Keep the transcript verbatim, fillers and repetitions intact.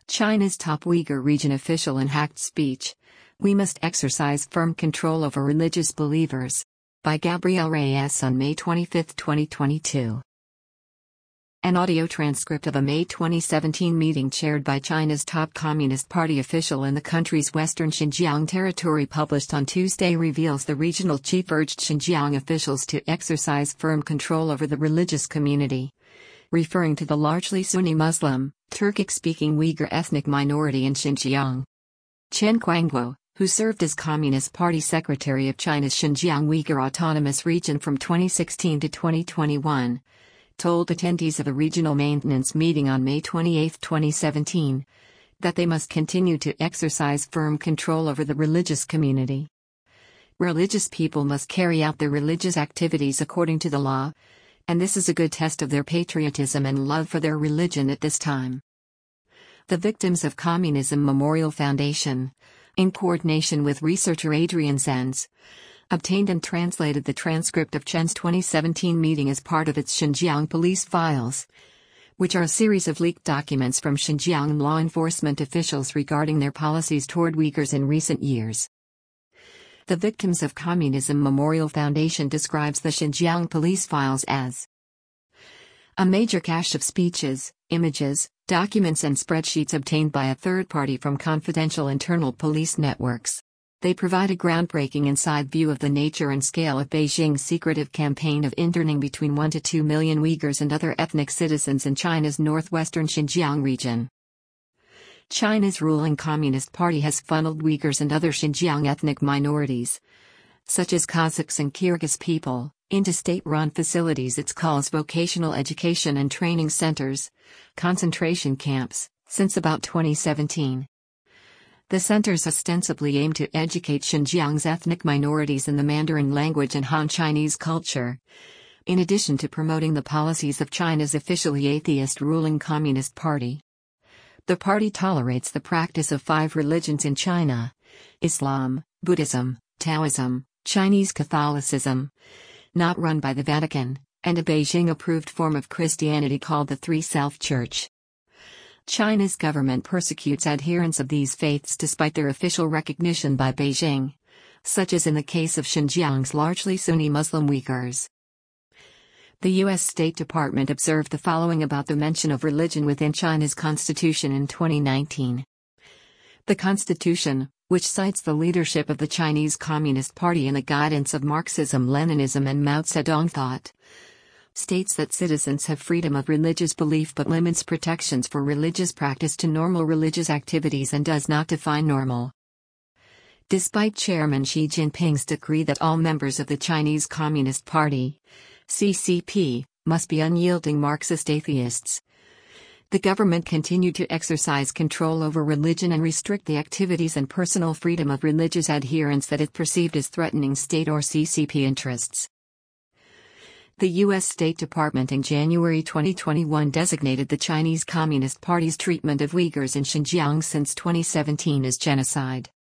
China's top Uyghur region official in hacked speech. We must exercise firm control over religious believers. By Gabriel Reyes on May twenty-fifth, twenty twenty-two. An audio transcript of a May twenty seventeen meeting chaired by China's top Communist Party official in the country's western Xinjiang territory published on Tuesday reveals the regional chief urged Xinjiang officials to exercise firm control over the religious community, referring to the largely Sunni Muslim, Turkic-speaking Uyghur ethnic minority in Xinjiang. Chen Quanguo, who served as Communist Party Secretary of China's Xinjiang Uyghur Autonomous Region from twenty sixteen to twenty twenty-one, told attendees of a regional maintenance meeting on May twenty-eighth, twenty seventeen, that they must continue to exercise firm control over the religious community. Religious people must carry out their religious activities according to the law, and this is a good test of their patriotism and love for their religion at this time. The Victims of Communism Memorial Foundation, in coordination with researcher Adrian Zenz, obtained and translated the transcript of Chen's twenty seventeen meeting as part of its Xinjiang Police Files, which are a series of leaked documents from Xinjiang law enforcement officials regarding their policies toward Uyghurs in recent years. The Victims of Communism Memorial Foundation describes the Xinjiang Police Files as a major cache of speeches, images, documents and spreadsheets obtained by a third party from confidential internal police networks. They provide a groundbreaking inside view of the nature and scale of Beijing's secretive campaign of interning between one to two million Uyghurs and other ethnic citizens in China's northwestern Xinjiang region. China's ruling Communist Party has funneled Uyghurs and other Xinjiang ethnic minorities, such as Kazakhs and Kyrgyz people, into state-run facilities it calls vocational education and training centers, concentration camps, since about twenty seventeen. The centers ostensibly aim to educate Xinjiang's ethnic minorities in the Mandarin language and Han Chinese culture, in addition to promoting the policies of China's officially atheist ruling Communist Party. The party tolerates the practice of five religions in China: Islam, Buddhism, Taoism, Chinese Catholicism, not run by the Vatican, and a Beijing-approved form of Christianity called the Three Self Church. China's government persecutes adherents of these faiths despite their official recognition by Beijing, such as in the case of Xinjiang's largely Sunni Muslim Uyghurs. The U S State Department observed the following about the mention of religion within China's constitution in twenty nineteen. The constitution, which cites the leadership of the Chinese Communist Party and the guidance of Marxism-Leninism and Mao Zedong thought, states that citizens have freedom of religious belief but limits protections for religious practice to normal religious activities and does not define normal. Despite Chairman Xi Jinping's decree that all members of the Chinese Communist Party, C C P, must be unyielding Marxist atheists, the government continued to exercise control over religion and restrict the activities and personal freedom of religious adherents that it perceived as threatening state or C C P interests. The U S State Department in January twenty twenty-one designated the Chinese Communist Party's treatment of Uyghurs in Xinjiang since twenty seventeen as genocide.